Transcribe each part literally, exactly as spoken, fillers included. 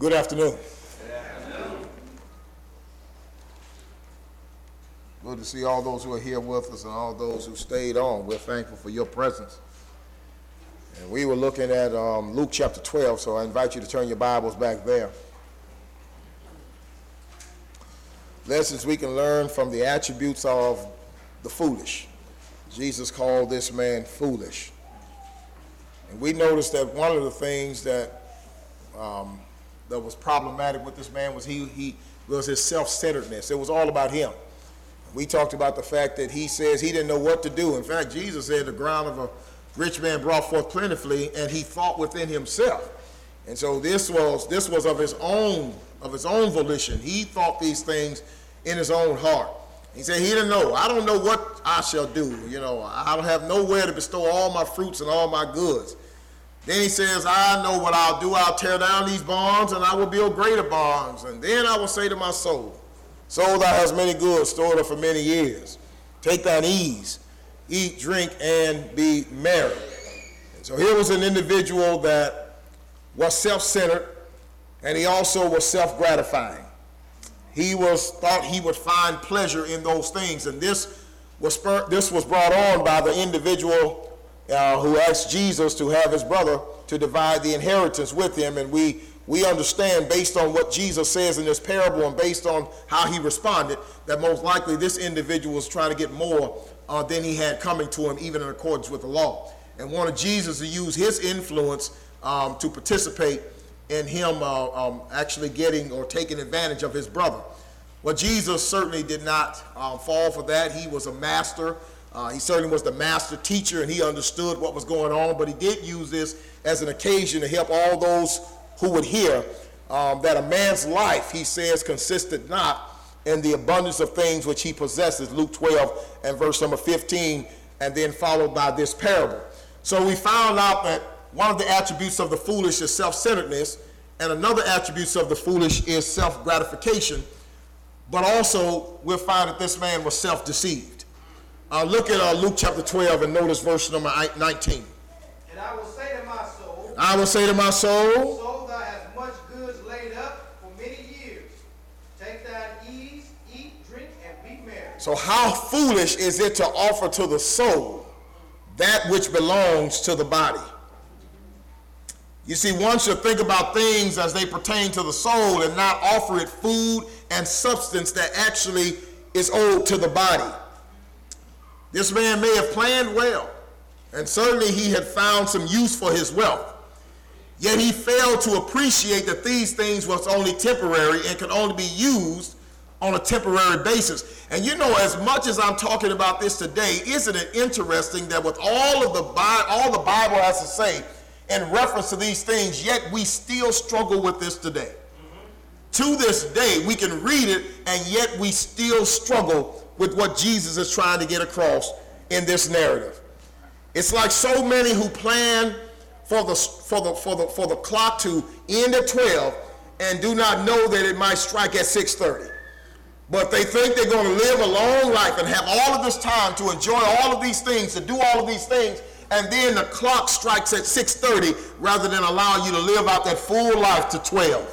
Good afternoon. Good afternoon. Good to see all those who are here with us and all those who stayed on. We're thankful for your presence. And we were looking at um, Luke chapter twelve, so I invite you to turn your Bibles back there. Lessons we can learn from the attributes of the foolish. Jesus called this man foolish. And we noticed that one of the things that um, that was problematic with this man was he, he was his self-centeredness. It was all about him. We talked about the fact that he says he didn't know what to do. In fact, Jesus said the ground of a rich man brought forth plentifully, and he thought within himself. And so this was this was of his own of his own volition. He thought these things in his own heart. He said he didn't know. I don't know what I shall do. You know, I don't have nowhere to bestow all my fruits and all my goods. Then he says, I know what I'll do. I'll tear down these barns, and I will build greater barns. And then I will say to my soul, soul, thou hast many goods stored up for many years. Take thine ease, eat, drink, and be merry. And so here was an individual that was self-centered, and he also was self-gratifying. He was thought he would find pleasure in those things, and this was spur, this was brought on by the individual Uh, who asked Jesus to have his brother to divide the inheritance with him. And we we understand, based on what Jesus says in this parable and based on how he responded, that most likely this individual was trying to get more uh, than he had coming to him, even in accordance with the law, and wanted Jesus to use his influence um, to participate in him uh, um, actually getting or taking advantage of his brother. Well, Jesus certainly did not um, fall for that. He was a master. Uh, he certainly was the master teacher, and he understood what was going on, but he did use this as an occasion to help all those who would hear um, that a man's life, he says, consisted not in the abundance of things which he possesses, Luke twelve and verse number fifteen, and then followed by this parable. So we found out that one of the attributes of the foolish is self-centeredness, and another attribute of the foolish is self-gratification, but also we'll find that this man was self-deceived. Uh, look at uh, Luke chapter twelve and notice verse number nineteen. And I will say to my soul, I will say to my soul, soul, thou hast much goods laid up for many years. Take thine ease, eat, drink, and be merry. So how foolish is it to offer to the soul that which belongs to the body? You see, one should think about things as they pertain to the soul and not offer it food and substance that actually is owed to the body. This man may have planned well, and certainly he had found some use for his wealth. Yet he failed to appreciate that these things was only temporary and could only be used on a temporary basis. And you know, as much as I'm talking about this today, isn't it interesting that with all of the all the Bible has to say in reference to these things, yet we still struggle with this today. Mm-hmm. To this day, we can read it, and yet we still struggle with what Jesus is trying to get across in this narrative. It's like so many who plan for the for the for the for the clock to end at twelve and do not know that it might strike at six thirty. But they think they're going to live a long life and have all of this time to enjoy all of these things, to do all of these things, and then the clock strikes at six thirty rather than allow you to live out that full life to twelve.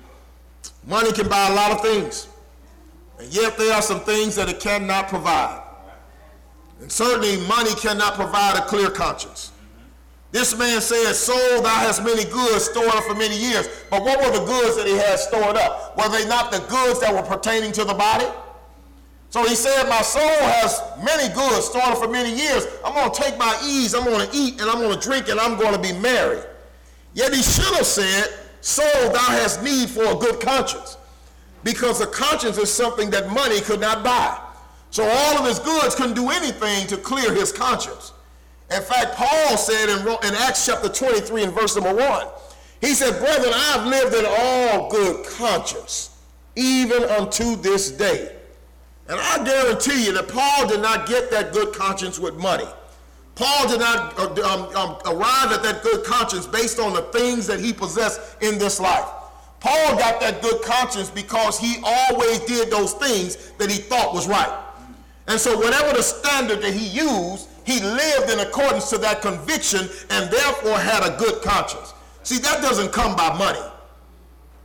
Money can buy a lot of things. And yet there are some things that it cannot provide. And certainly money cannot provide a clear conscience. This man says, soul, thou hast many goods stored up for many years. But what were the goods that he had stored up? Were they not the goods that were pertaining to the body? So he said, my soul has many goods stored up for many years. I'm going to take my ease, I'm going to eat, and I'm going to drink, and I'm going to be merry. Yet he should have said, soul, thou hast need for a good conscience. Because a conscience is something that money could not buy. So all of his goods couldn't do anything to clear his conscience. In fact, Paul said in, in Acts chapter twenty-three and verse number one, he said, brethren, I have lived in all good conscience, even unto this day. And I guarantee you that Paul did not get that good conscience with money. Paul did not uh, um, um, arrive at that good conscience based on the things that he possessed in this life. Paul got that good conscience because he always did those things that he thought was right. And so whatever the standard that he used, he lived in accordance to that conviction and therefore had a good conscience. See, that doesn't come by money.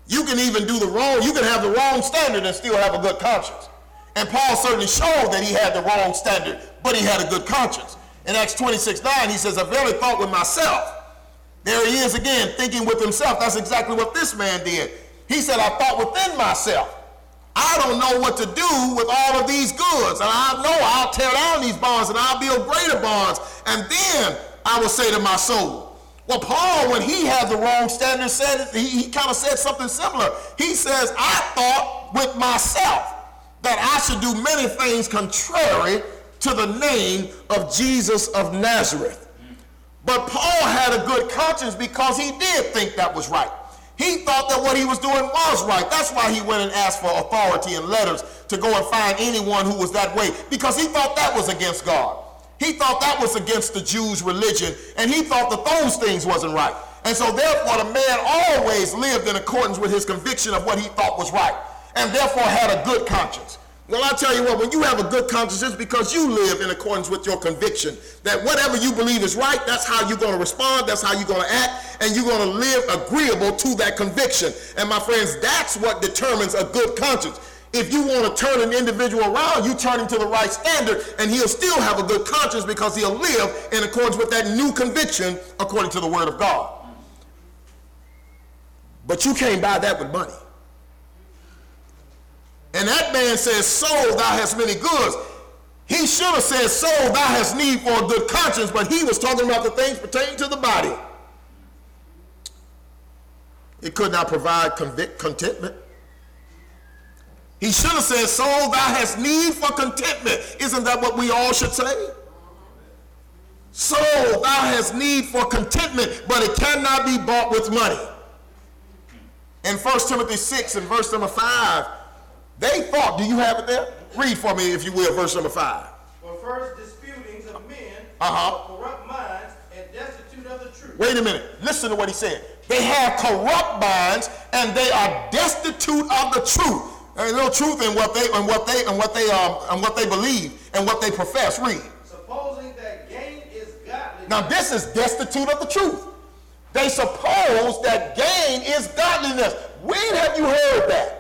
You can even do the wrong, you can have the wrong standard and still have a good conscience. And Paul certainly showed that he had the wrong standard, but he had a good conscience. In Acts twenty-six nine, he says, I verily thought with myself. There he is again, thinking with himself. That's exactly what this man did. He said, I thought within myself, I don't know what to do with all of these goods. And I know I'll tear down these barns and I'll build greater barns. And then I will say to my soul. Well, Paul, when he had the wrong standard, said he, he kind of said something similar. He says, I thought with myself that I should do many things contrary to the name of Jesus of Nazareth. But Paul had a good conscience because he did think that was right. He thought that what he was doing was right. That's why he went and asked for authority and letters to go and find anyone who was that way, because he thought that was against God. He thought that was against the Jews' religion, and he thought that those things wasn't right. And so therefore the man always lived in accordance with his conviction of what he thought was right, and therefore had a good conscience. Well, I tell you what, when you have a good conscience, it's because you live in accordance with your conviction that whatever you believe is right, that's how you're going to respond, that's how you're going to act, and you're going to live agreeable to that conviction. And my friends, that's what determines a good conscience. If you want to turn an individual around, you turn him to the right standard, and he'll still have a good conscience because he'll live in accordance with that new conviction according to the Word of God. But you can't buy that with money. And that man says, so thou hast many goods. He should have said, so thou hast need for a good conscience, but he was talking about the things pertaining to the body. It could not provide convict contentment. He should have said, so thou hast need for contentment. Isn't that what we all should say? So thou hast need for contentment, but it cannot be bought with money. In First Timothy six and verse number five, they thought, do you have it there? Read for me, if you will, verse number five. For first disputings of men, Uh-huh. of corrupt minds, and destitute of the truth. Wait a minute. Listen to what he said. They have corrupt minds, and they are destitute of the truth. There is no truth in what they and what they and what they um and what they believe and what they profess. Read. Supposing that gain is godliness. Now this is destitute of the truth. They suppose that gain is godliness. When have you heard that?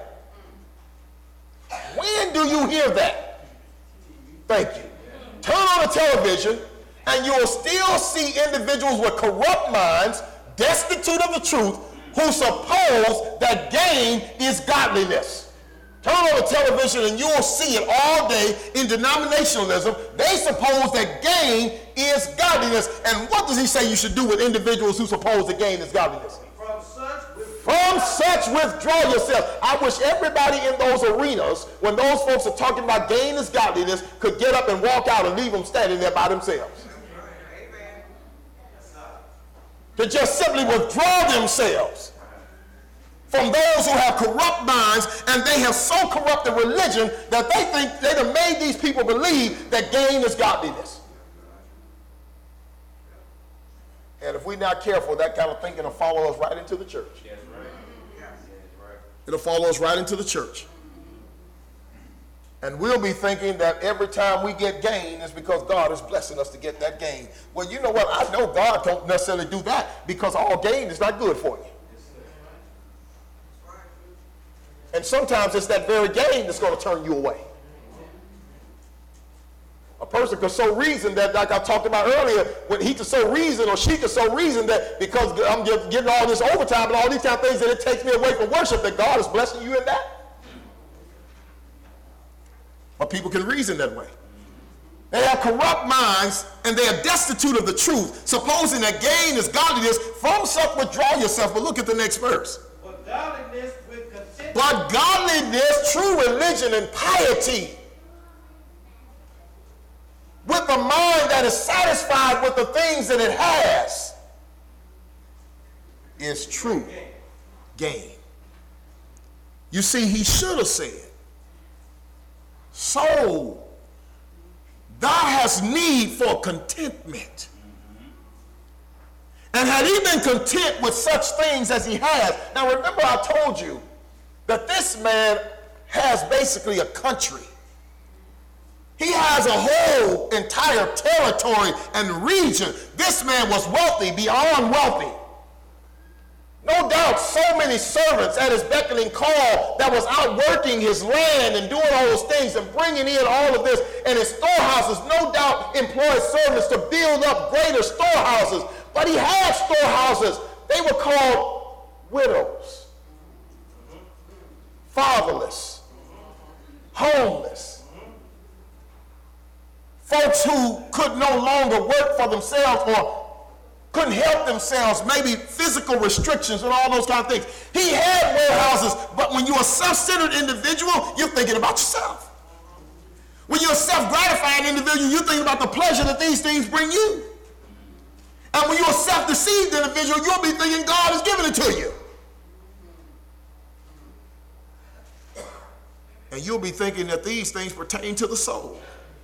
When do you hear that? Thank you. Turn on the television and you'll still see individuals with corrupt minds, destitute of the truth, who suppose that gain is godliness. Turn on the television and you'll see it all day in denominationalism. They suppose that gain is godliness. And what does he say you should do with individuals who suppose that gain is godliness? From such From such withdraw yourself. I wish everybody in those arenas, when those folks are talking about gain is godliness, could get up and walk out and leave them standing there by themselves. To just simply withdraw themselves from those who have corrupt minds, and they have so corrupted religion that they think they have made these people believe that gain is godliness. And if we're not careful, that kind of thinking will follow us right into the church. That's right. That's right. It'll follow us right into the church. And we'll be thinking that every time we get gain is because God is blessing us to get that gain. Well, you know what? I know God don't necessarily do that, because all gain is not good for you. And sometimes it's that very gain that's going to turn you away. A person could so reason that, like I talked about earlier, when he could so reason or she could so reason that because I'm getting all this overtime and all these kind of things, that it takes me away from worship, that God is blessing you in that. But people can reason that way. They have corrupt minds and they are destitute of the truth, supposing that gain is godliness. From such withdraw yourself. But look at the next verse. But godliness with contentment. But godliness, true religion and piety, with a mind that is satisfied with the things that it has, is true gain. You see, he should have said, so thou hast need for contentment. And had he been content with such things as he has, now remember I told you that this man has basically a country. He has a whole entire territory and region. This man was wealthy beyond wealthy. No doubt so many servants at his beckoning call that was out working his land and doing all those things and bringing in all of this. And his storehouses no doubt employed servants to build up greater storehouses. But he had storehouses. They were called widows, fatherless, homeless, folks who could no longer work for themselves or couldn't help themselves, maybe physical restrictions and all those kind of things. He had warehouses, but when you're a self-centered individual, you're thinking about yourself. When you're a self-gratifying individual, you're thinking about the pleasure that these things bring you. And when you're a self-deceived individual, you'll be thinking God has given it to you. And you'll be thinking that these things pertain to the soul.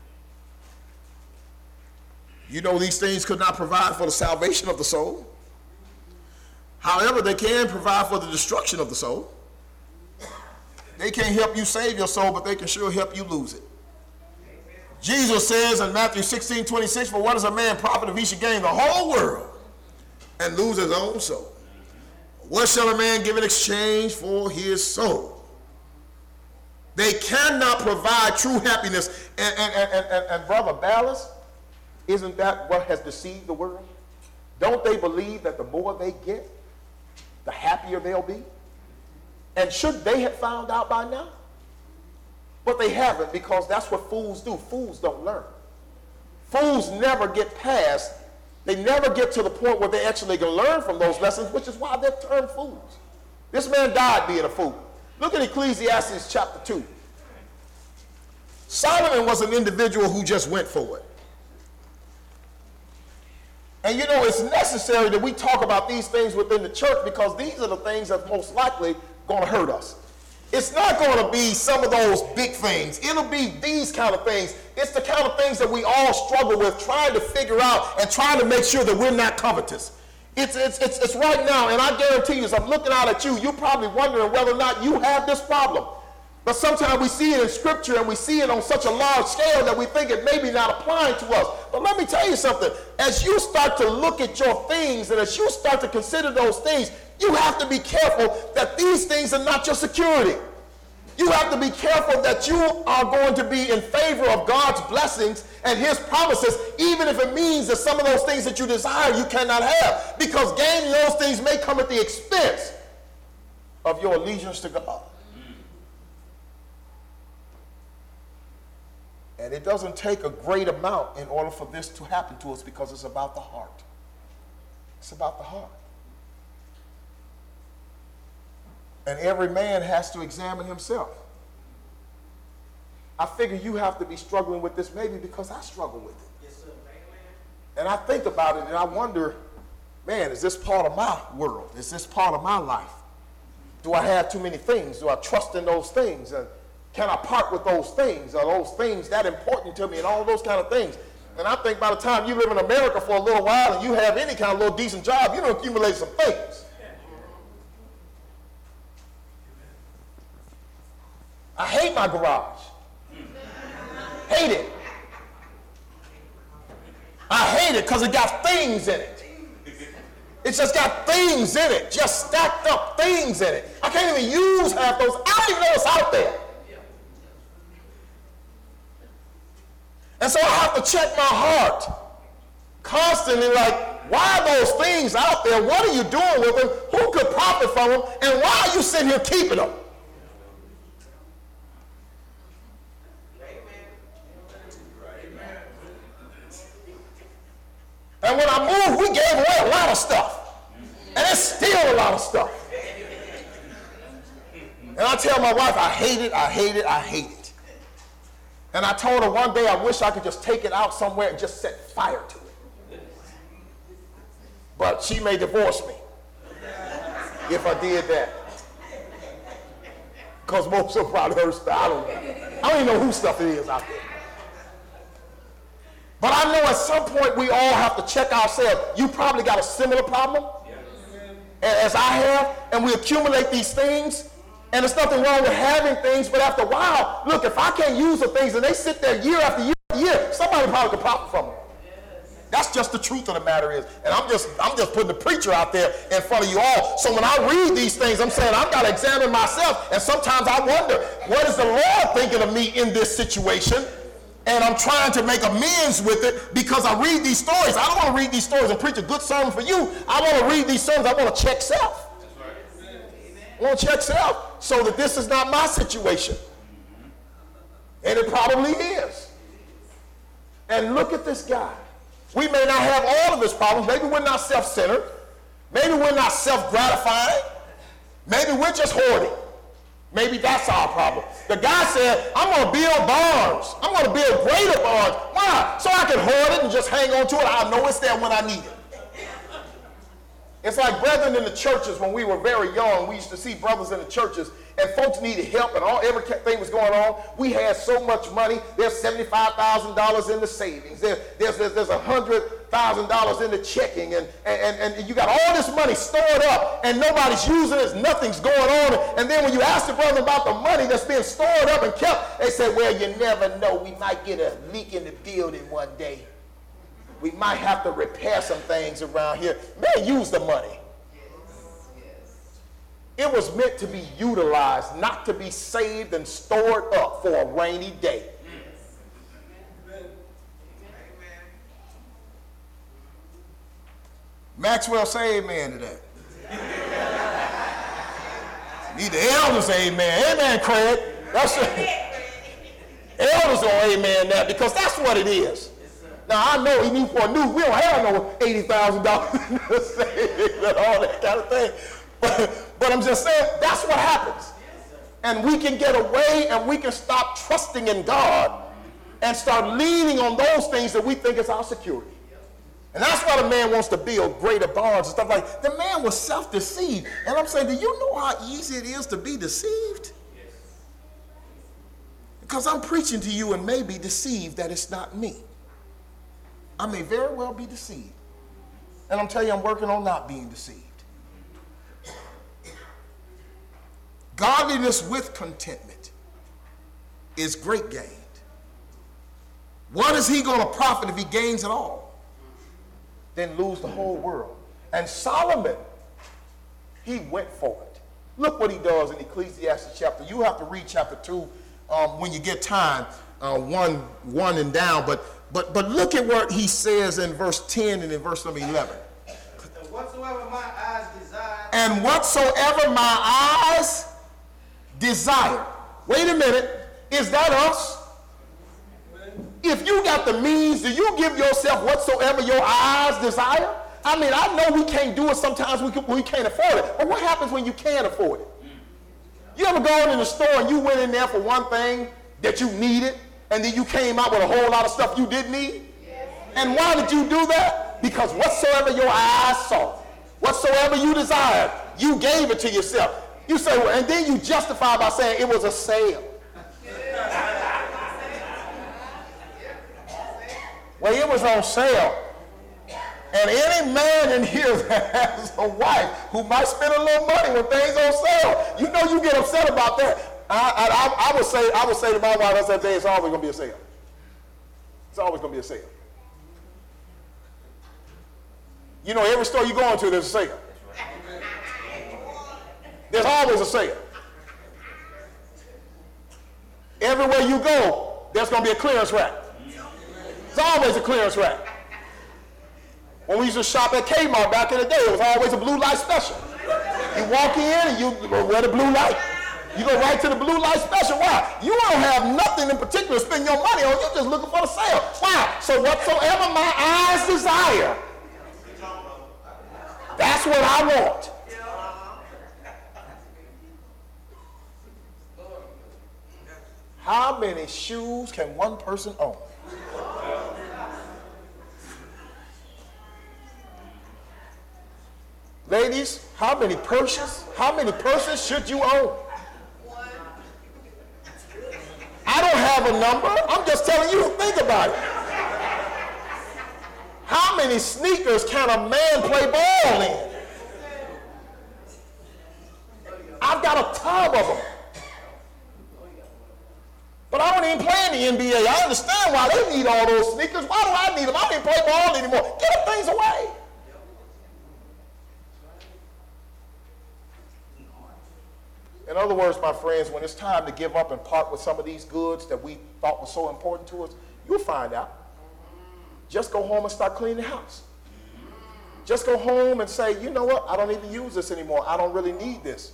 You know, these things could not provide for the salvation of the soul. However, they can provide for the destruction of the soul. They can't help you save your soul, but they can sure help you lose it. Jesus says in Matthew sixteen twenty-six, for what is a man profit if he should gain the whole world and lose his own soul? What shall a man give in exchange for his soul? They cannot provide true happiness. And, and, and, and, and Brother Ballas, isn't that what has deceived the world? Don't they believe that the more they get, the happier they'll be? And should they have found out by now? But they haven't, because that's what fools do. Fools don't learn. Fools never get past, they never get to the point where they actually can learn from those lessons, which is why they're termed fools. This man died being a fool. Look at Ecclesiastes chapter two. Solomon was an individual who just went for it. And you know, it's necessary that we talk about these things within the church, because these are the things that most likely going to hurt us. It's not going to be some of those big things. It'll be these kind of things. It's the kind of things that we all struggle with, trying to figure out and trying to make sure that we're not covetous. It's, it's, it's, it's right now, and I guarantee you, as I'm looking out at you, you're probably wondering whether or not you have this problem. But sometimes we see it in Scripture, and we see it on such a large scale that we think it may be not applying to us. But let me tell you something. As you start to look at your things, and as you start to consider those things, you have to be careful that these things are not your security. You have to be careful that you are going to be in favor of God's blessings and his promises, even if it means that some of those things that you desire you cannot have, because gaining those things may come at the expense of your allegiance to God. And it doesn't take a great amount in order for this to happen to us, because it's about the heart. It's about the heart. And every man has to examine himself. I figure you have to be struggling with this maybe because I struggle with it. Yes, sir. And I think about it and I wonder, man, is this part of my world? Is this part of my life? Do I have too many things? Do I trust in those things? And can I part with those things? Are those things that important to me? And all those kind of things. And I think by the time you live in America for a little while and you have any kind of little decent job, you don't accumulate some things. I hate my garage. Hate it. I hate it because it got things in it. It's just got things in it, just stacked up things in it. I can't even use half those. I don't even know what's out there. And so I have to check my heart constantly, like, why are those things out there? What are you doing with them? Who could profit from them? And why are you sitting here keeping them? And when I moved, we gave away a lot of stuff. And it's still a lot of stuff. And I tell my wife, I hate it, I hate it, I hate it. And I told her one day I wish I could just take it out somewhere and just set fire to it. But she may divorce me if I did that. Because most of probably her stuff, I don't know. I don't even know whose stuff it is out there. But I know at some point we all have to check ourselves. You probably got a similar problem as I have, and we accumulate these things, and there's nothing wrong with having things, but after a while, look, if I can't use the things and they sit there year after year after year, somebody probably could profit from them. That's just the truth of the matter is. And I'm just I'm just putting the preacher out there in front of you all. So when I read these things, I'm saying I've got to examine myself. And sometimes I wonder, what is the Lord thinking of me in this situation? And I'm trying to make amends with it because I read these stories. I don't want to read these stories and preach a good sermon for you. I want to read these sermons. I want to check self. I want to check self so that this is not my situation. And it probably is. And look at this guy. We may not have all of his problems. Maybe we're not self-centered. Maybe we're not self-gratifying. Maybe we're just hoarding. Maybe that's our problem. The guy said, I'm going to build barns. I'm going to build greater barns. Why? So I can hoard it and just hang on to it. I'll know it's there when I need it. It's like brethren in the churches when we were very young. We used to see brothers in the churches and folks needed help and all everything was going on. We had so much money. There's seventy-five thousand dollars in the savings. There, there's there's, there's one hundred thousand dollars in the checking. And, and, and you got all this money stored up and nobody's using it. Nothing's going on. And then when you ask the brother about the money that's being stored up and kept, they say, well, you never know. We might get a leak in the building one day. We might have to repair some things around here. Man, use the money. It was meant to be utilized, not to be saved and stored up for a rainy day. Maxwell, say amen to that. Need the elders say amen. Amen, Craig. That's it. Elders don't amen that because that's what it is. Now, I know he need for a new, we don't have no eighty thousand dollars in the savings and all that kind of thing. But, but I'm just saying, that's what happens. And we can get away and we can stop trusting in God and start leaning on those things that we think is our security. And that's why the man wants to build greater barns and stuff like that. The man was self-deceived. And I'm saying, do you know how easy it is to be deceived? Because I'm preaching to you and may be deceived that it's not me. I may very well be deceived. And I'm telling you, I'm working on not being deceived. Godliness with contentment is great gain. What is he going to profit if he gains it all? Then lose the whole world. And Solomon, he went for it. Look what he does in Ecclesiastes chapter. You have to read chapter two um, when you get time, uh, one, one and down. But But but look at what he says in verse ten and in verse number eleven. And whatsoever my eyes desire. And whatsoever my eyes desire. Wait a minute. Is that us? If you got the means, do you give yourself whatsoever your eyes desire? I mean, I know we can't do it sometimes. We, can, we can't afford it. But what happens when you can't afford it? You ever gone in the store and you went in there for one thing that you needed, and then you came out with a whole lot of stuff you didn't need? Yes. And why did you do that? Because whatsoever your eyes saw, whatsoever you desired, you gave it to yourself. You say, well, and then you justify by saying it was a sale. Well, it was on sale. And any man in here that has a wife who might spend a little money when things on sale, you know you get upset about that. I, I, I would say, I would say to my wife, I said, it's always going to be a sale. It's always going to be a sale. You know, every store you go into, there's a sale. There's always a sale. Everywhere you go, there's going to be a clearance rack. There's always a clearance rack. When we used to shop at Kmart back in the day, it was always a blue light special. You walk in and you wear the blue light. You go right to the blue light special. Why? You don't have nothing in particular to spend your money on. You're just looking for the sale. Why? So whatsoever my eyes desire, that's what I want. How many shoes can one person own? Ladies, how many purses? How many purses should you own? I don't have a number. I'm just telling you to think about it. How many sneakers can a man play ball in? I've got a tub of them. But I don't even play in the N B A. I understand why they need all those sneakers. Why do I need them? I don't even play ball anymore. Get them things away. In other words, my friends, when it's time to give up and part with some of these goods that we thought were so important to us, you'll find out. Just go home and start cleaning the house. Just go home and say, you know what? I don't even use this anymore. I don't really need this.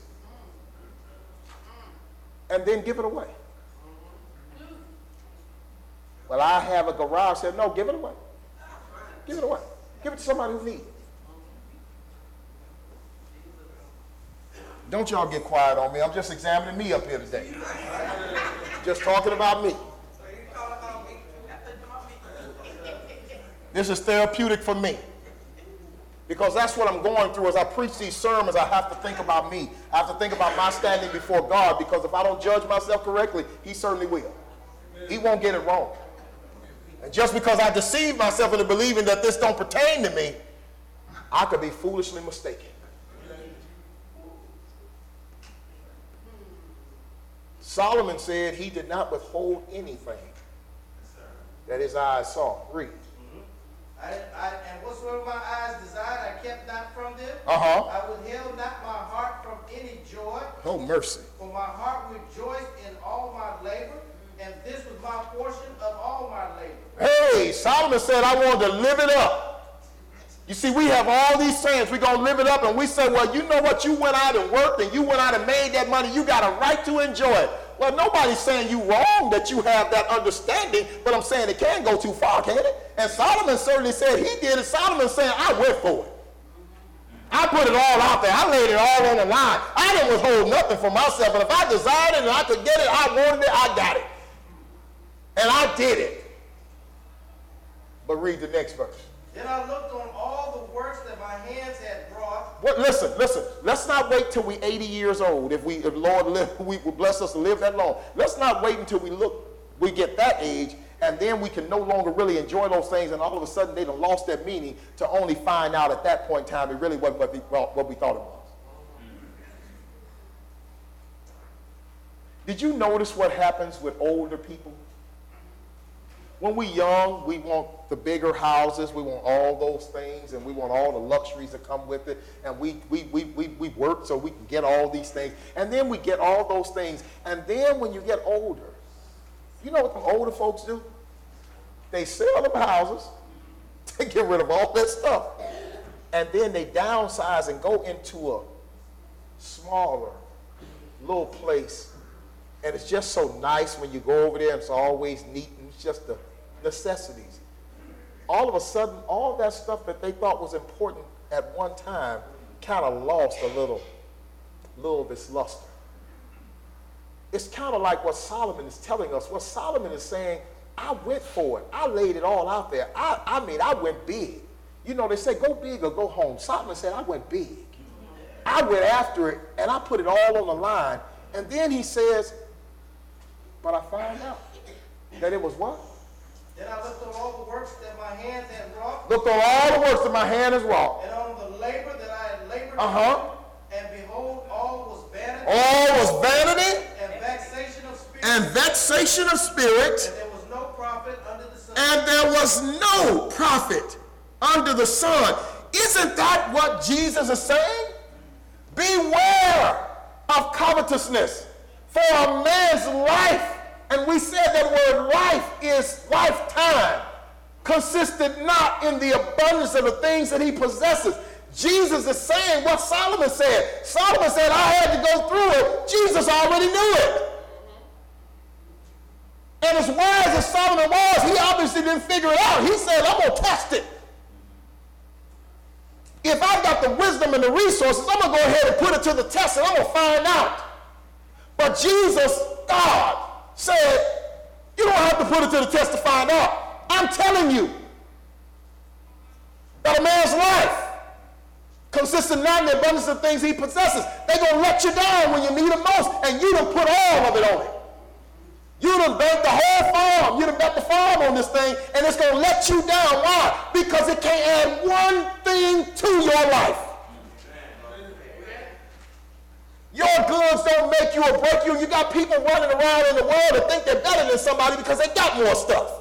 And then give it away. Well, I have a garage. Said, no, give it away. Give it away. Give it to somebody who needs it. Don't y'all get quiet on me. I'm just examining me up here today. Just talking about me. This is therapeutic for me. Because that's what I'm going through. As I preach these sermons, I have to think about me. I have to think about my standing before God, because if I don't judge myself correctly, he certainly will. He won't get it wrong. And just because I deceive myself into believing that this don't pertain to me, I could be foolishly mistaken. Solomon said he did not withhold anything that his eyes saw. Read. I, I, and whatsoever my eyes desired, I kept not from them. Uh-huh. I withheld not my heart from any joy. Oh, mercy. For my heart rejoiced in all my labor, and this was my portion of all my labor. Hey, Solomon said, I wanted to live it up. You see, we have all these sayings. We're going to live it up, and we say, well, you know what? You went out and worked, and you went out and made that money. You got a right to enjoy it. Well, nobody's saying you wrong that you have that understanding, but I'm saying it can go too far, can't it? And Solomon certainly said he did it. Solomon's saying, I went for it. I put it all out there. I laid it all on the line. I didn't withhold nothing for myself, and if I desired it and I could get it, I wanted it, I got it. And I did it. But read the next verse. Then I looked on all the works that my hands had wrought. What, listen, listen. Let's not wait till we're eighty years old. If we, if Lord live, we will bless us to live that long. Let's not wait until we look, we get that age, and then we can no longer really enjoy those things, and all of a sudden they done lost their meaning, to only find out at that point in time it really wasn't what we, well, what we thought it was. Did you notice what happens with older people? When we're young, we want the bigger houses, we want all those things, and we want all the luxuries that come with it, and we, we, we, we, we work so we can get all these things, and then we get all those things, and then when you get older, you know what the older folks do? They sell them houses, they get rid of all that stuff, and then they downsize and go into a smaller little place, and it's just so nice when you go over there, and it's always neat, and it's just the necessities. All of a sudden, all that stuff that they thought was important at one time kind of lost a little, little of its luster. It's kind of like what Solomon is telling us. What Solomon is saying, I went for it. I laid it all out there. I, I mean, I went big. You know, they say go big or go home. Solomon said, I went big. I went after it, and I put it all on the line. And then he says, but I found out that it was what? Then I looked on all the works that my hands had wrought. Looked on all the works that my hand has wrought. And on the labor that I had labored. Uh-huh. And behold, all was vanity. All was vanity. And vexation of spirit. And vexation of spirit. And there was no profit under the sun. And there was no profit under the sun. Isn't that what Jesus is saying? Beware of covetousness, for a man's life, and we said that word life is lifetime, consisted not in the abundance of the things that he possesses. Jesus is saying what Solomon said. Solomon said, I had to go through it. Jesus already knew it. And as wise as Solomon was, he obviously didn't figure it out. He said, I'm going to test it. If I've got the wisdom and the resources, I'm going to go ahead and put it to the test, and I'm going to find out. But Jesus, God, said, you don't have to put it to the test to find out. I'm telling you that a man's life consists of not in the abundance of things he possesses. They're going to let you down when you need them most, and you done put all of it on it. You done bet the whole farm. You done bet the farm on this thing, and it's going to let you down. Why? Because it can't add one thing to your life. Your goods don't make you or break you. You got people running around in the world that think they're better than somebody because they got more stuff.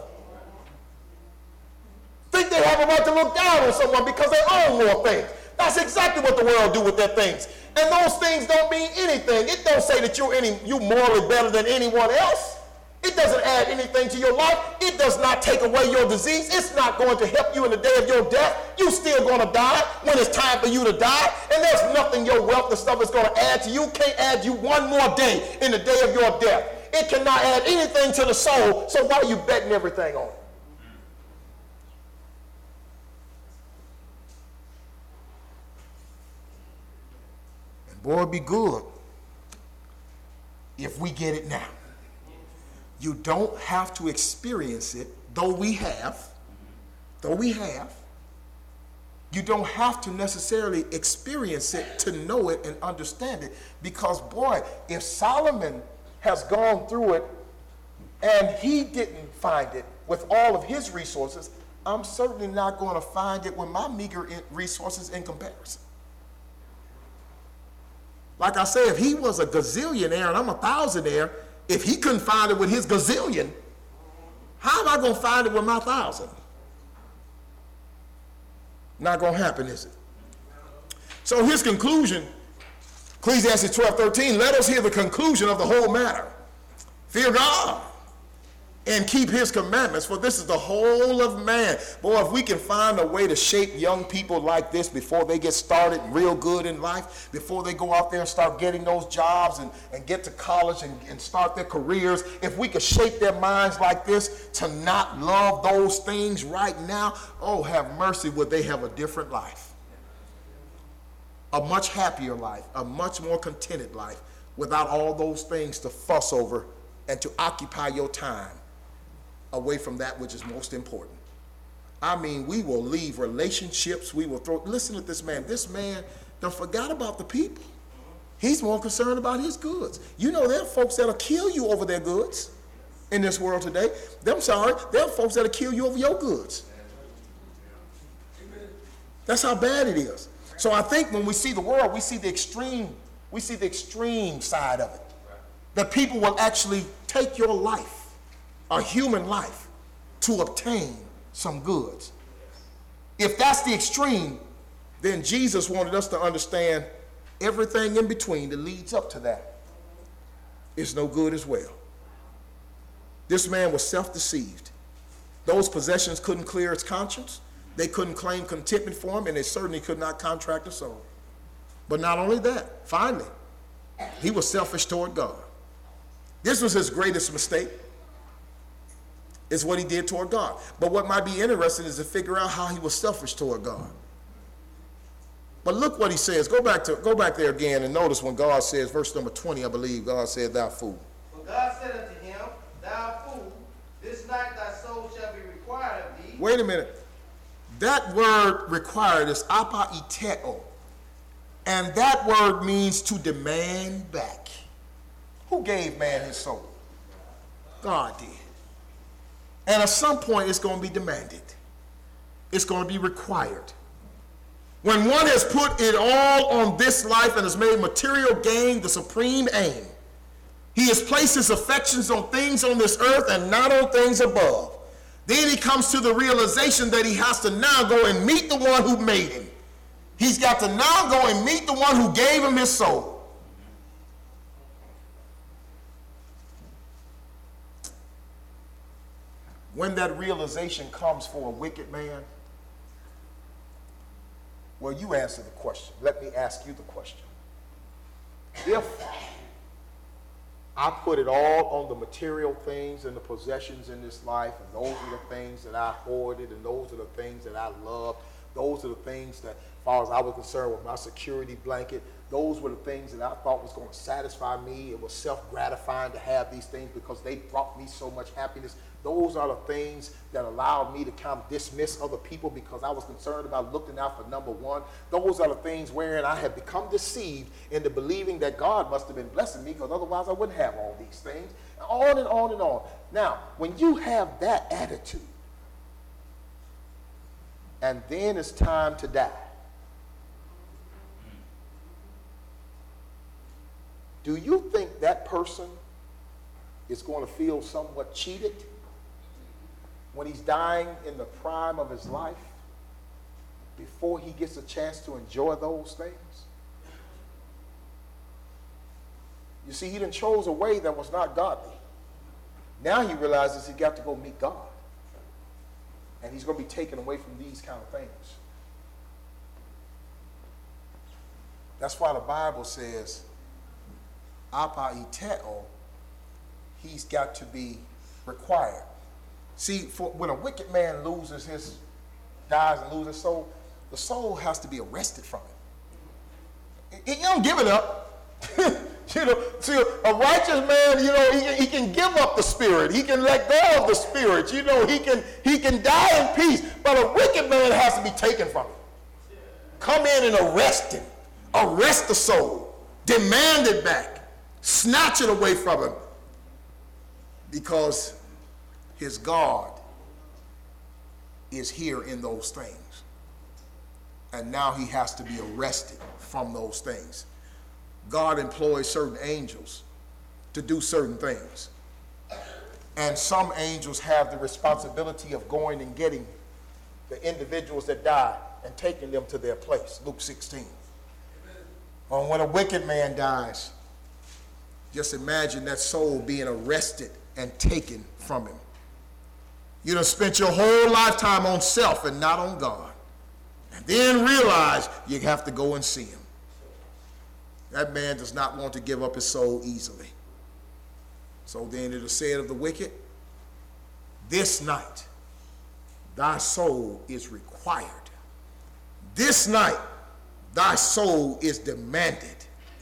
Think they have a right to look down on someone because they own more things. That's exactly what the world do with their things. And those things don't mean anything. It don't say that you're any you morally better than anyone else. It doesn't add anything to your life. It does not take away your disease. It's not going to help you in the day of your death. You're still going to die when it's time for you to die. And there's nothing your wealth and stuff is going to add to you. Can't add you one more day in the day of your death. It cannot add anything to the soul. So why are you betting everything on it? And boy, it'd be good if we get it now. You don't have to experience it, though we have, though we have. You don't have to necessarily experience it to know it and understand it. Because boy, if Solomon has gone through it and he didn't find it with all of his resources, I'm certainly not going to find it with my meager resources in comparison. Like I say, if he was a gazillionaire and I'm a thousandaire, if he couldn't find it with his gazillion, how am I going to find it with my thousand? Not going to happen, is it? So his conclusion, Ecclesiastes twelve thirteen, let us hear the conclusion of the whole matter. Fear God and keep his commandments, for this is the whole of man. Boy, if we can find a way to shape young people like this before they get started real good in life, before they go out there and start getting those jobs and, and get to college and, and start their careers, if we could shape their minds like this to not love those things right now, oh, have mercy, would they have a different life. A much happier life, a much more contented life, without all those things to fuss over and to occupy your time away from that which is most important. I mean, we will leave relationships, we will throw, listen to this man, this man done forgot about the people. He's more concerned about his goods. You know, there are folks that'll kill you over their goods in this world today. I'm sorry, there are folks that'll kill you over your goods. That's how bad it is. So I think when we see the world, we see the extreme, we see the extreme side of it. That people will actually take your life, a human life, to obtain some goods. If that's the extreme, then Jesus wanted us to understand everything in between that leads up to that is no good as well. This man was self-deceived. Those possessions couldn't clear his conscience. They couldn't claim contentment for him, and they certainly could not contract a soul. But not only that, finally, he was selfish toward God. This was his greatest mistake. Is what he did toward God. But what might be interesting is to figure out how he was selfish toward God. But look what he says. Go back to go back there again and notice when God says, verse number twenty, I believe, God said, thou fool. For God said unto him, thou fool, this night thy soul shall be required of thee. Wait a minute. That word required is apaiteo. And that word means to demand back. Who gave man his soul? God did. And at some point, it's going to be demanded. It's going to be required. When one has put it all on this life and has made material gain the supreme aim, he has placed his affections on things on this earth and not on things above. Then he comes to the realization that he has to now go and meet the one who made him. He's got to now go and meet the one who gave him his soul. When that realization comes for a wicked man, well, you answer the question. Let me ask you the question. If I put it all on the material things and the possessions in this life, and those are the things that I hoarded, and those are the things that I loved, those are the things that, as far as I was concerned with my security blanket, those were the things that I thought was going to satisfy me. It was self-gratifying to have these things because they brought me so much happiness. Those are the things that allowed me to kind of dismiss other people because I was concerned about looking out for number one. Those are the things wherein I had become deceived into believing that God must have been blessing me because otherwise I wouldn't have all these things. On and on and on. Now, when you have that attitude, and then it's time to die, do you think that person is going to feel somewhat cheated when he's dying in the prime of his life before he gets a chance to enjoy those things? You see, he done chose a way that was not godly. Now he realizes he got to go meet God. And he's going to be taken away from these kind of things. That's why the Bible says, apaiteo, he's got to be required. See, for when a wicked man loses his, dies and loses his soul, the soul has to be arrested from it. You don't give it up. You know, see, a righteous man, you know, he, he can give up the spirit. He can let go of the spirit. You know, he can he can die in peace. But a wicked man has to be taken from him. Come in and arrest him. Arrest the soul. Demand it back. Snatch it away from him. Because his God is here in those things. And now he has to be arrested from those things. God employs certain angels to do certain things. And some angels have the responsibility of going and getting the individuals that die and taking them to their place. Luke sixteen. Or when a wicked man dies, just imagine that soul being arrested and taken from him. You done spent your whole lifetime on self and not on God. And then realize you have to go and see him. That man does not want to give up his soul easily. So then it is said of the wicked, this night thy soul is required. This night thy soul is demanded.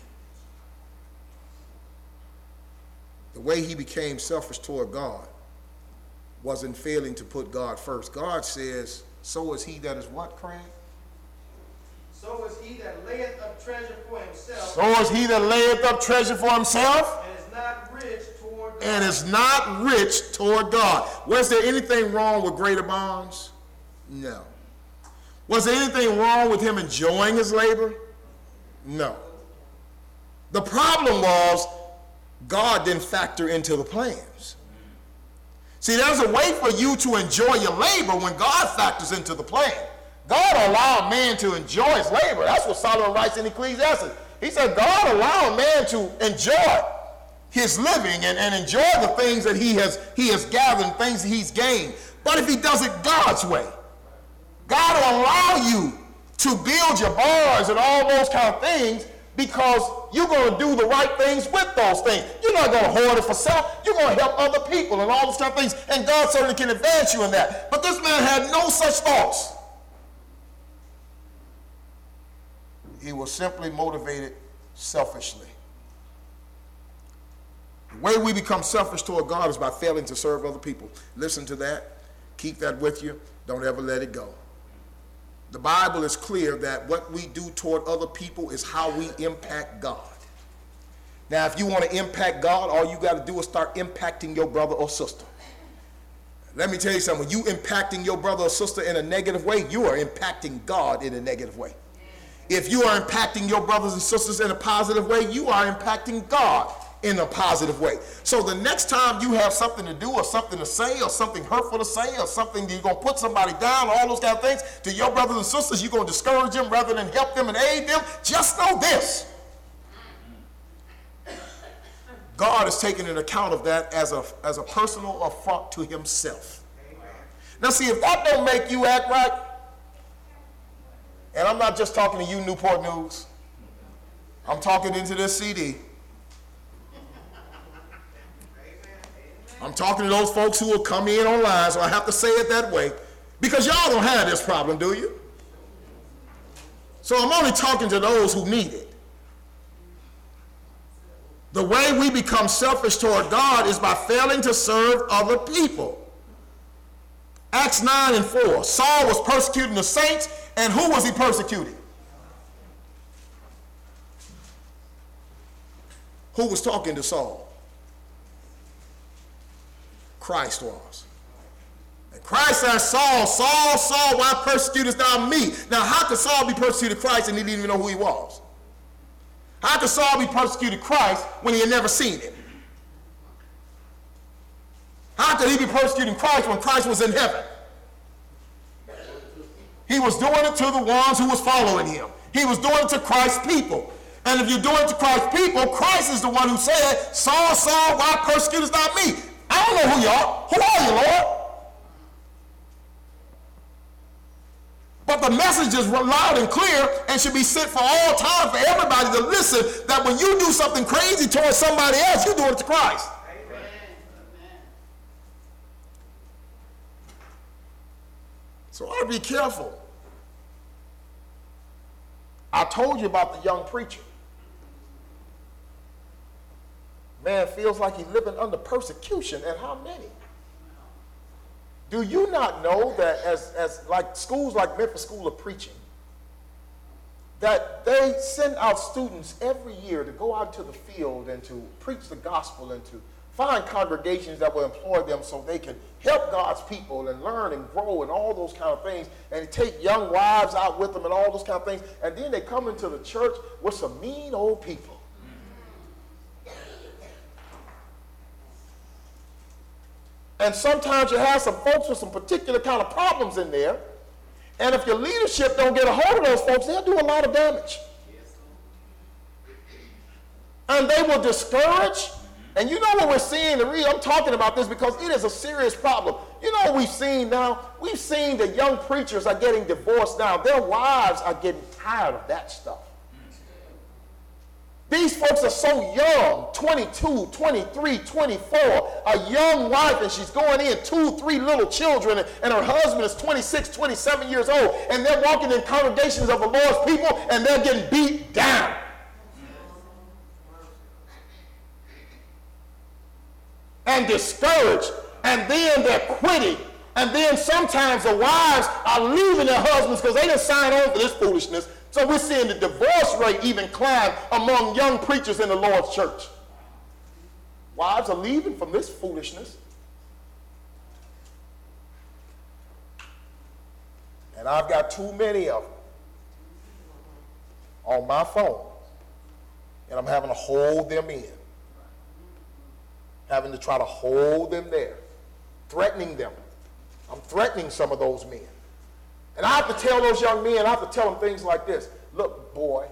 The way he became selfish toward God was in failing to put God first. God says, so is he that is what, Craig? So is he that layeth up treasure for himself. So is he that layeth up treasure for himself. And is not rich toward God. And is not rich toward God. Was there anything wrong with greater bonds? No. Was there anything wrong with him enjoying his labor? No. The problem was God didn't factor into the plans. See, there's a way for you to enjoy your labor when God factors into the plan. God allowed man to enjoy his labor. That's what Solomon writes in Ecclesiastes. He said God allowed man to enjoy his living and, and enjoy the things that he has, he has gathered, things that he's gained. But if he does it God's way, God will allow you to build your barns and all those kind of things because you're going to do the right things with those things. You're not going to hoard it for self. You're going to help other people and all those kind of things. And God certainly can advance you in that. But this man had no such thoughts. He was simply motivated selfishly. The way we become selfish toward God is by failing to serve other people. Listen to that. Keep that with you. Don't ever let it go. The Bible is clear that what we do toward other people is how we impact God. Now, if you want to impact God, all you got to do is start impacting your brother or sister. Let me tell you something. When you impacting your brother or sister in a negative way, you are impacting God in a negative way. If you are impacting your brothers and sisters in a positive way, you are impacting God in a positive way. So the next time you have something to do or something to say or something hurtful to say or something that you're going to put somebody down, all those kind of things, to your brothers and sisters, you're going to discourage them rather than help them and aid them, just know this. God is taking into account of that as a, as a personal affront to himself. Now see, if that don't make you act right, and I'm not just talking to you, Newport News. I'm talking into this C D. I'm talking to those folks who will come in online, so I have to say it that way. Because y'all don't have this problem, do you? So I'm only talking to those who need it. The way we become selfish toward God is by failing to serve other people. Acts nine and four. Saul was persecuting the saints, and who was he persecuting? Who was talking to Saul? Christ was. And Christ said, Saul, Saul, Saul, why persecutest thou me? Now, how could Saul be persecuting Christ and he didn't even know who he was? How could Saul be persecuting Christ when he had never seen him? How could he be persecuting Christ when Christ was in heaven? He was doing it to the ones who was following him. He was doing it to Christ's people. And if you're doing it to Christ's people, Christ is the one who said, Saul, Saul, why persecutest thou me? I don't know who you are. Who are you, Lord? But the message is loud and clear and should be sent for all time for everybody to listen, that when you do something crazy towards somebody else, you're doing it to Christ. Amen. So I ought to be careful. I told you about the young preacher. Man feels like he's living under persecution, and how many? Do you not know that as, as like schools like Memphis School of Preaching, that they send out students every year to go out into the field and to preach the gospel and to find congregations that will employ them so they can help God's people and learn and grow and all those kind of things, and take young wives out with them and all those kind of things, and then they come into the church with some mean old people. And sometimes you have some folks with some particular kind of problems in there, and if your leadership don't get a hold of those folks, they'll do a lot of damage. And they will discourage. And you know what we're seeing, the reason I'm talking about this, because it is a serious problem. You know what we've seen now? We've seen that young preachers are getting divorced now. Their wives are getting tired of that stuff. These folks are so young, twenty-two, twenty-three, twenty-four, a young wife, and she's going in, two, three little children, and her husband is twenty-six, twenty-seven years old, and they're walking in congregations of the Lord's people, and they're getting beat down. And discouraged, and then they're quitting, and then sometimes the wives are leaving their husbands because they didn't sign on for this foolishness. So we're seeing the divorce rate even climb among young preachers in the Lord's church. Wives are leaving from this foolishness. And I've got too many of them on my phone, and I'm having to hold them in. Having to try to hold them there, threatening them. I'm threatening some of those men. And I have to tell those young men, I have to tell them things like this. Look, boy,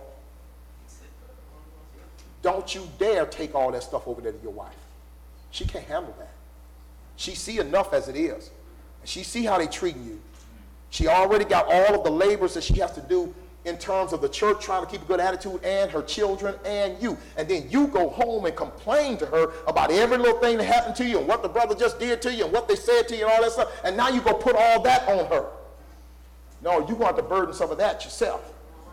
don't you dare take all that stuff over there to your wife. She can't handle that. She see enough as it is. And she see how they treating you. She already got all of the labors that she has to do in terms of the church, trying to keep a good attitude, and her children and you. And then you go home and complain to her about every little thing that happened to you and what the brother just did to you and what they said to you and all that stuff. And now you go put all that on her. No, you're going to have to burden some of that yourself.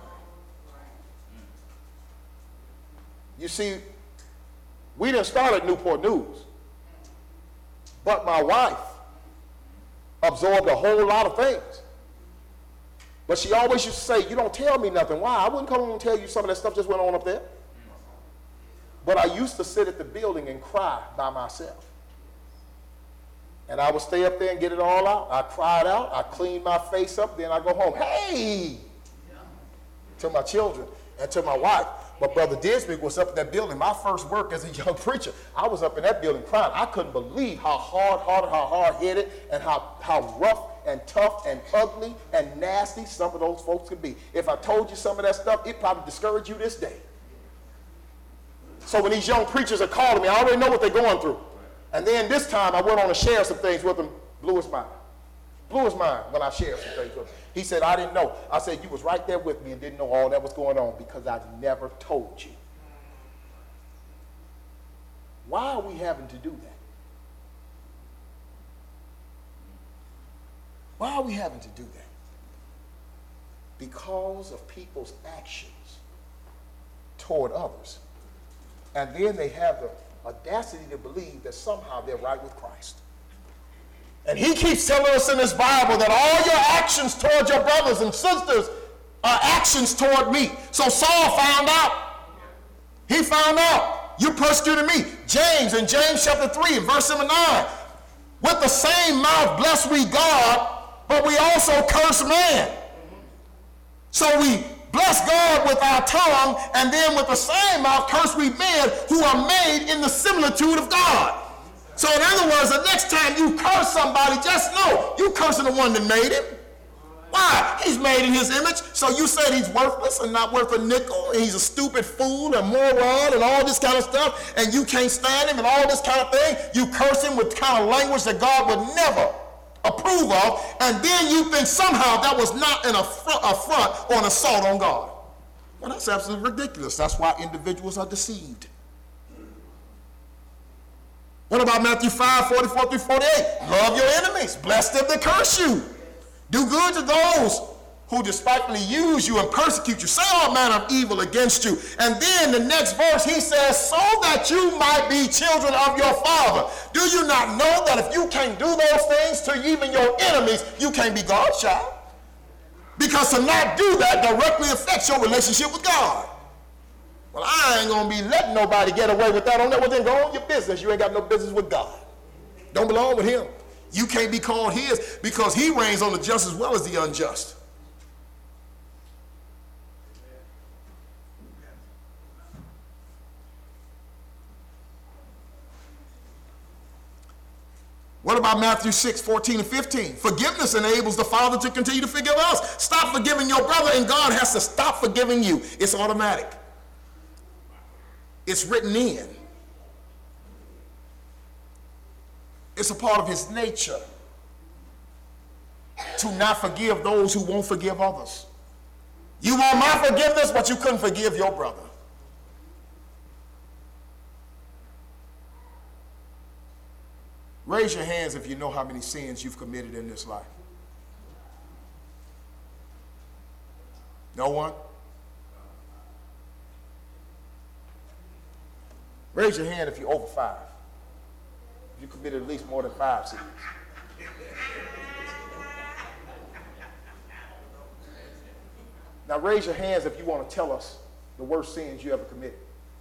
You see, we didn't start at Newport News, but my wife absorbed a whole lot of things. But she always used to say, you don't tell me nothing. Why? I wouldn't come home and tell you some of that stuff just went on up there. But I used to sit at the building and cry by myself. And I would stay up there and get it all out. I cried out. I cleaned my face up. Then I go home. Hey! To my children and to my wife. But Brother Dismick was up in that building. My first work as a young preacher, I was up in that building crying. I couldn't believe how hard-hearted, how hard-headed, and how, how rough and tough and ugly and nasty some of those folks could be. If I told you some of that stuff, it probably discouraged you this day. So when these young preachers are calling me, I already know what they're going through. And then this time I went on to share some things with them, blew his mind. Blew his mind when I shared some things with him. He said, I didn't know. I said, you was right there with me and didn't know all that was going on because I never told you. Why are we having to do that? Why are we having to do that? Because of people's actions toward others. And then they have the audacity to believe that somehow they're right with Christ. And he keeps telling us in this Bible that all your actions toward your brothers and sisters are actions toward me. So Saul found out. He found out. You persecuted me. James, in James chapter three, verse number nine. With the same mouth bless we God, but we also curse man. So we bless God with our tongue, and then with the same mouth curse we men who are made in the similitude of God. So in other words, the next time you curse somebody, just know you cursing the one that made him. Why? He's made in his image. So you said he's worthless and not worth a nickel, and he's a stupid fool and moron and all this kind of stuff, and you can't stand him and all this kind of thing. You curse him with kind of language that God would never approve of, and then you think somehow that was not an affront, affront or an assault on God. Well, that's absolutely ridiculous. That's why individuals are deceived. What about Matthew five, forty-four through forty-eight? Love your enemies. Bless them that curse you. Do good to those who despitefully use you and persecute you. Say all manner of evil against you. And then the next verse, he says, so that you might be children of your Father. Do you not know that if you can't do those things to even your enemies, you can't be God's child? Because to not do that directly affects your relationship with God. Well, I ain't going to be letting nobody get away with that on that. Well, then go on your business. You ain't got no business with God. Don't belong with him. You can't be called his because he reigns on the just as well as the unjust. What about Matthew six, fourteen and fifteen? Forgiveness enables the Father to continue to forgive us. Stop forgiving your brother and God has to stop forgiving you. It's automatic. It's written in. It's a part of his nature to not forgive those who won't forgive others. You want my forgiveness, but you couldn't forgive your brother. Raise your hands if you know how many sins you've committed in this life. No one? Raise your hand if you're over five. If you committed at least more than five sins. Now raise your hands if you want to tell us the worst sins you ever committed.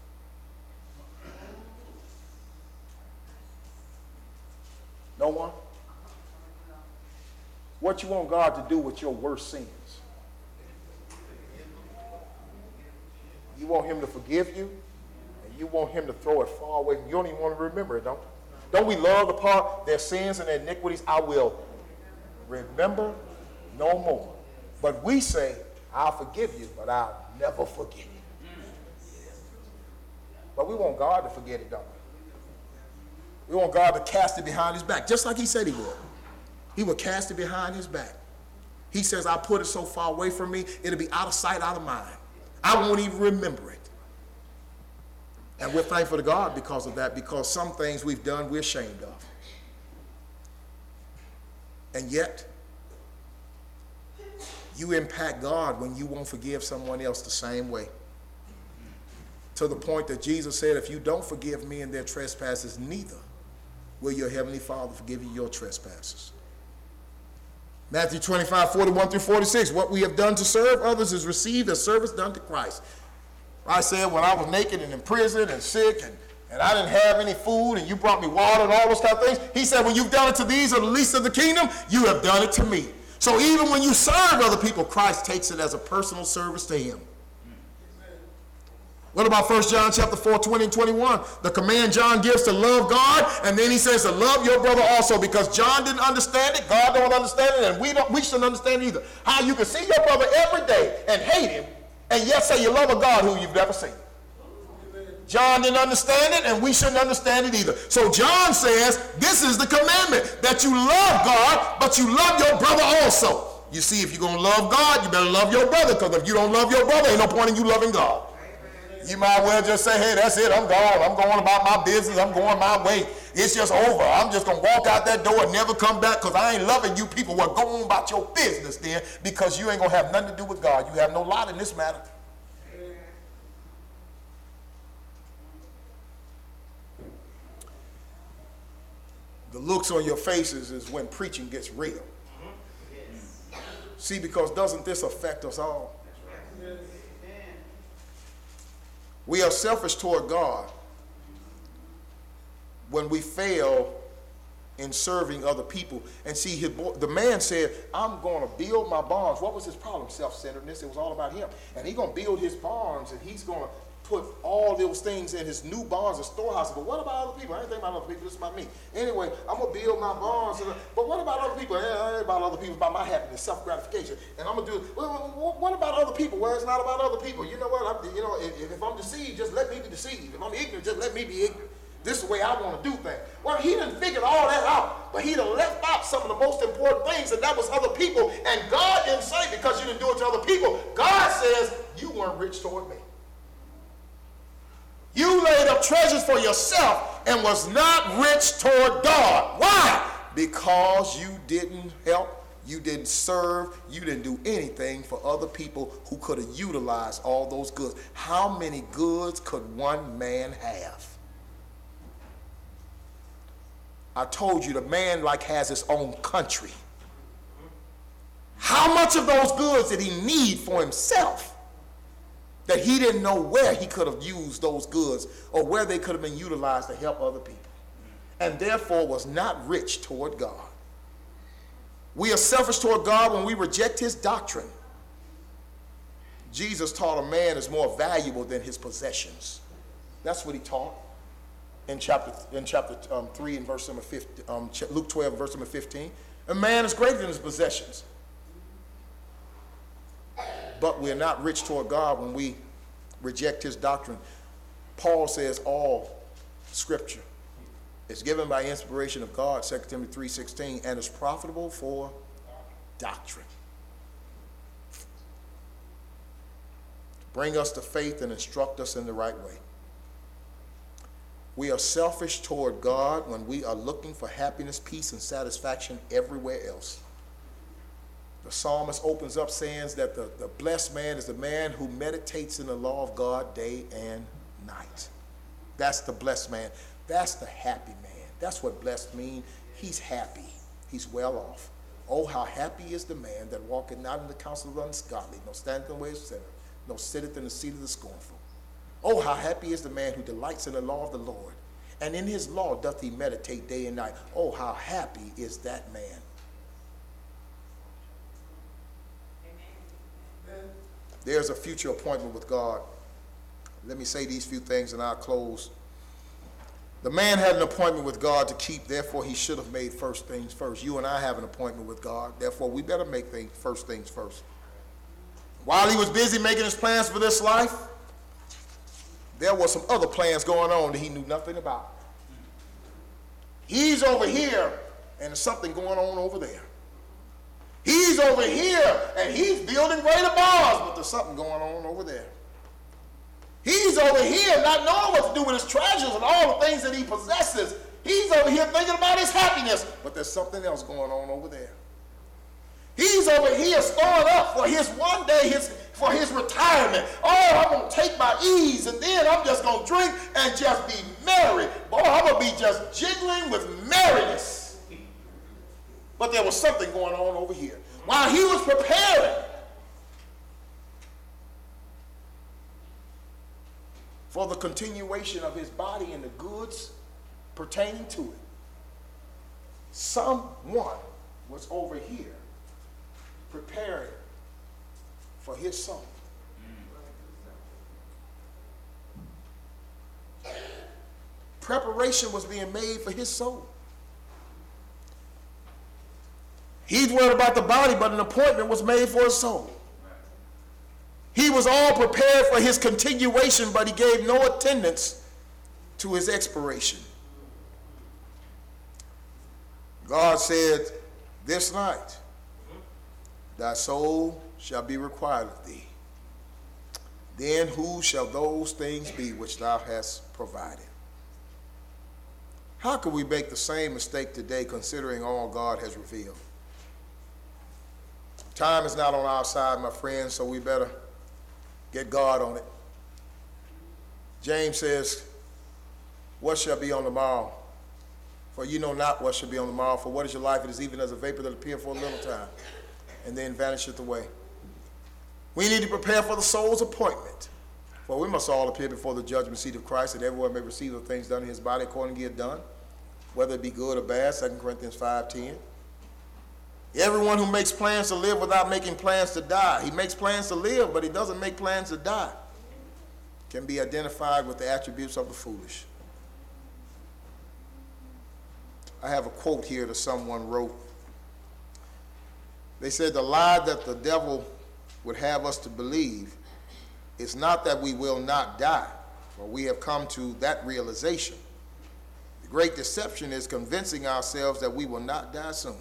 No one? What you want God to do with your worst sins? You want him to forgive you, and you want him to throw it far away. You don't even want to remember it, don't you? Don't we love the part, their sins and their iniquities I will remember no more. But we say, I'll forgive you, but I'll never forget it. But we want God to forget it, don't we? We want God to cast it behind his back, just like he said he would. He would cast it behind his back. He says, I put it so far away from me, it'll be out of sight, out of mind. I won't even remember it. And we're thankful to God because of that, because some things we've done we're ashamed of. And yet, you impact God when you won't forgive someone else the same way. To the point that Jesus said, if you don't forgive me and their trespasses, neither will your heavenly Father forgive you your trespasses. Matthew twenty-five, forty-one through forty-six, what we have done to serve others is received as service done to Christ. I said when I was naked and in prison and sick and, and I didn't have any food and you brought me water and all those kind of things, he said when you've done it to these or the least of the kingdom, you have done it to me. So even when you serve other people, Christ takes it as a personal service to him. What about First John chapter four, twenty and twenty-one? The command John gives to love God, and then he says to love your brother also, because John didn't understand it, God don't understand it, and we don't we shouldn't understand it either. How you can see your brother every day and hate him, and yet say you love a God who you've never seen. John didn't understand it, and we shouldn't understand it either. So John says, this is the commandment, that you love God, but you love your brother also. You see, if you're going to love God, you better love your brother, because if you don't love your brother, ain't no point in you loving God. You might well just say, hey, that's it, I'm gone. I'm going about my business. I'm going my way. It's just over. I'm just going to walk out that door and never come back because I ain't loving you people. Well, go on about your business then, because you ain't going to have nothing to do with God. You have no lot in this matter. The looks on your faces is when preaching gets real. See, because doesn't this affect us all? We are selfish toward God when we fail in serving other people. And see, his boy, the man said, I'm going to build my barns. What was his problem? Self-centeredness. It was all about him. And he's going to build his barns, and he's going to put all those things in his new barns and storehouses. But what about other people? I ain't thinking about other people. This is about me. Anyway, I'm going to build my barns. And, but what about other people? It ain't about other people. It's about my happiness, self-gratification. And I'm going to do it. Well, what about other people? Well, it's not about other people. You know what? I'm, you know, if, if I'm deceived, just let me be deceived. If I'm ignorant, just let me be ignorant. This is the way I want to do things. Well, he didn't figure all that out, but he done left out some of the most important things, and that was other people. And God didn't say because you didn't do it to other people. God says you weren't rich toward me. You laid up treasures for yourself and was not rich toward God. Why? Because you didn't help, you didn't serve, you didn't do anything for other people who could have utilized all those goods. How many goods could one man have? I told you the man like has his own country. How much of those goods did he need for himself that he didn't know where he could have used those goods or where they could have been utilized to help other people, and therefore was not rich toward God? We are selfish toward God when we reject his doctrine. Jesus taught a man is more valuable than his possessions. That's what he taught. In chapter in chapter um, three and verse number fifteen, um, Luke twelve, verse number fifteen, a man is greater than his possessions. But we're not rich toward God when we reject his doctrine. Paul says all scripture is given by inspiration of God, Second Timothy three sixteen, and is profitable for doctrine. To bring us to faith and instruct us in the right way. We are selfish toward God when we are looking for happiness, peace, and satisfaction everywhere else. The psalmist opens up saying that the, the blessed man is the man who meditates in the law of God day and night. That's the blessed man. That's the happy man. That's what blessed means. He's happy. He's well off. Oh, how happy is the man that walketh not in the counsel of the ungodly, nor standeth in the way of sinners, nor sitteth in the seat of the scornful. Oh, how happy is the man who delights in the law of the Lord, and in his law doth he meditate day and night. Oh, how happy is that man. Amen. There's a future appointment with God. Let me say these few things and I'll close. The man had an appointment with God to keep, therefore he should have made first things first. You and I have an appointment with God, therefore we better make things, first things first. While he was busy making his plans for this life, there were some other plans going on that he knew nothing about. He's over here, and there's something going on over there. He's over here, and he's building greater barns, but there's something going on over there. He's over here not knowing what to do with his treasures and all the things that he possesses. He's over here thinking about his happiness, but there's something else going on over there. He's over here storing up for his one day, his for his retirement. Oh, I'm going to take my ease, and then I'm just going to drink and just be merry. Boy, I'm going to be just jiggling with merriness. But there was something going on over here. While he was preparing for the continuation of his body and the goods pertaining to it, someone was over here preparing for his soul. Preparation was being made for his soul. He's worried about the body, but an appointment was made for his soul. He was all prepared for his continuation, but he gave no attendance to his expiration. God said, this night, thy soul shall be required of thee. Then who shall those things be which thou hast provided? How could we make the same mistake today considering all God has revealed? Time is not on our side, my friends, so we better get God on it. James says, what shall be on the morrow? For you know not what shall be on the morrow. For what is your life? It is even as a vapor that appeareth for a little time, and then vanisheth away. We need to prepare for the soul's appointment. For we must all appear before the judgment seat of Christ, that everyone may receive the things done in his body according to he had done. whether it be good or bad, Second Corinthians five ten. Everyone who makes plans to live without making plans to die. He makes plans to live, but he doesn't make plans to die. Can be identified with the attributes of the foolish. I have a quote here that someone wrote. They said the lie that the devil would have us to believe is not that we will not die, for we have come to that realization. The great deception is convincing ourselves that we will not die soon.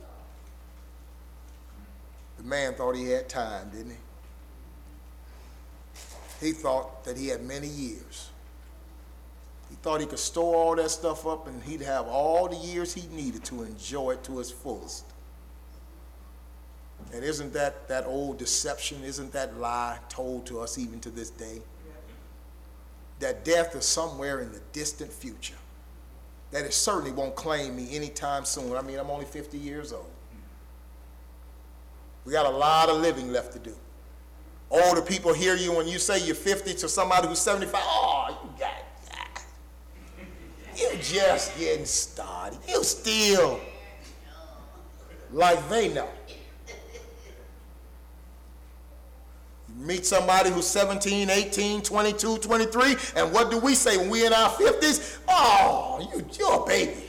The man thought he had time, didn't he? He thought that he had many years. He thought he could store all that stuff up and he'd have all the years he needed to enjoy it to its fullest. And isn't that that old deception, isn't that lie told to us even to this day? That death is somewhere in the distant future. That it certainly won't claim me anytime soon. I mean, I'm only fifty years old. We got a lot of living left to do. Older people hear you when you say you're fifty to somebody who's seventy-five. Oh, you got that. You're just getting started. You still like they know. You meet somebody who's seventeen, eighteen, twenty-two, twenty-three, and what do we say when we're in our fifties? Oh, you, you're a baby.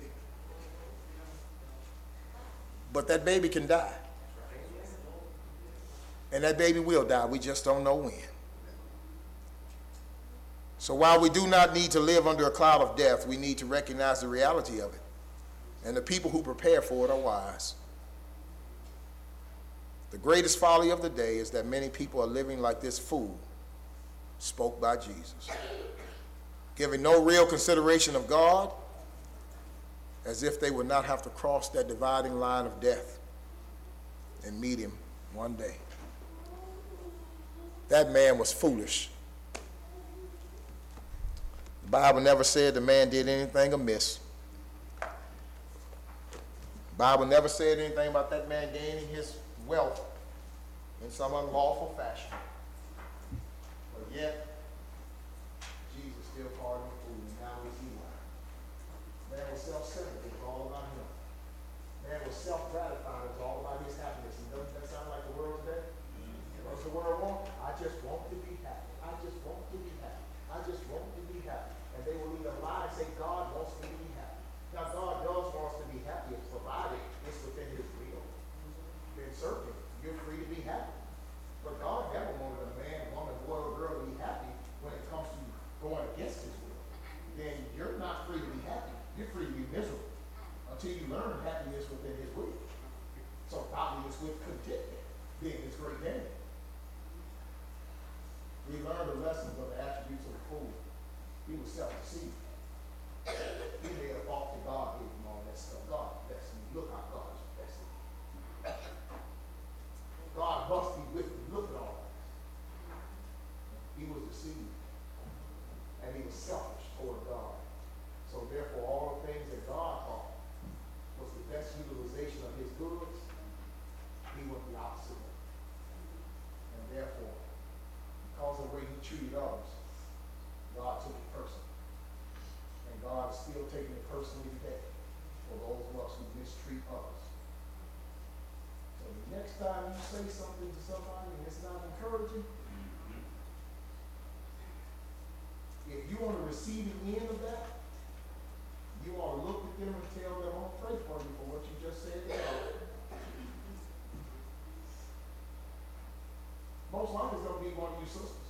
But that baby can die. And that baby will die. We just don't know when. So while we do not need to live under a cloud of death, we need to recognize the reality of it. And the people who prepare for it are wise. The greatest folly of the day is that many people are living like this fool spoke by Jesus, giving no real consideration of God, as if they would not have to cross that dividing line of death and meet him one day. That man was foolish. The Bible never said the man did anything amiss. The Bible never said anything about that man gaining his wealth in some unlawful fashion. But yet, Jesus still called him a fool, and now we see why. Man was self-centered, it was all about him. Man was self-gratified, it was all about his happiness. And doesn't that sound like the world today? What's the world want? I just want to be happy. I just want to be happy. I just want to be happy. And they will either lie and say God wants me to be happy. Now God does want us to be happy, it's provided it's within his will. Then certainly you're free to be happy. But God never wanted a man, woman, boy, or girl to be happy when it comes to going against his will. Then you're not free to be happy. You're free to be miserable until you learn happiness within his will. So godliness with contentment being his great gain. We learned the lessons of the attributes of the fool. He was self-deceived. He made a thought to God gave him all that stuff. God bless me. Look how God is blessing me. God must be with me. Look at all that. He was deceived. And he was selfish toward God. So therefore, all the things that God thought was the best utilization of his goods, he went the opposite way. And therefore, because of the way he treated others, God took it personally. And God is still taking it personally today for those of us who mistreat others. So the next time you say something to somebody and it's not encouraging, if you want to receive the end of that, you ought to look at them and tell them, I'm going to pray for you for what you just said. Most likely it's going to be one of you sisters.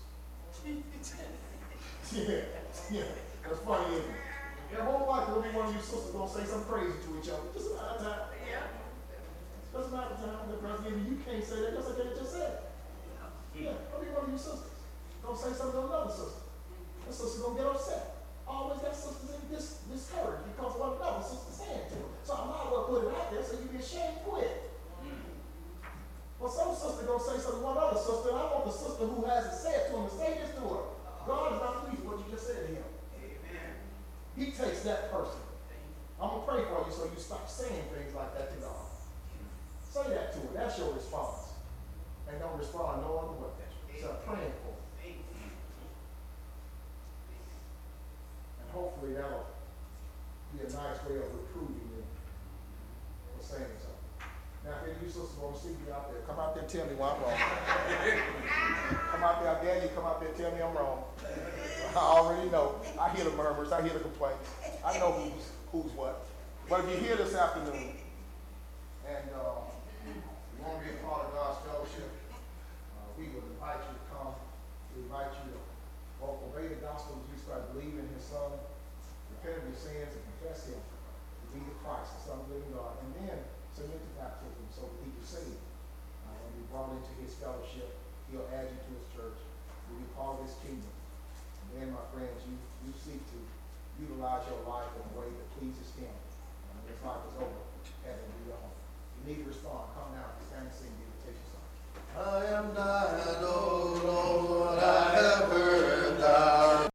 yeah, yeah, that's funny, isn't it? Yeah, most likely it'll be one of you sisters going to say something crazy to each other. Just a matter of time. Yeah. Just a matter of time. The president, you can't say that just like they just said. Yeah, it'll be one of you sisters. Going to say something to another sister. That sister's going to get upset. Always got sisters in this discouraged because of what another sister saying to them. So I might as well put it out there so you be ashamed to quit. Well, some sister gonna say something to one other sister, and I want the sister who hasn't said to him to say this to her. God is not pleased with what you just said to him. Amen. He takes that person. I'm gonna pray for you so you stop saying things like that to God. Say that to her. That's your response. And don't respond no other way. So praying for her. And hopefully that'll be a nice way of recruiting them for saying something. Now, if any of you sisters want to see me out there, come out there and tell me why I'm wrong. Come out there, I dare you, come out there and tell me I'm wrong. I already know. I hear the murmurs, I hear the complaints. I know who's who's what. But if you're here this afternoon and uh, you want to be a part of God's fellowship, uh, we would invite you to come. We invite you to well, obey the gospel as you start believing in his son, repent of your sins, and confess him to be the Christ, the Son of the living God, and then submit to baptism so that he can save you. Uh, and be brought into his fellowship. He'll add you to his church. You'll be part of his kingdom. And then, my friends, you, you seek to utilize your life in a way that pleases him.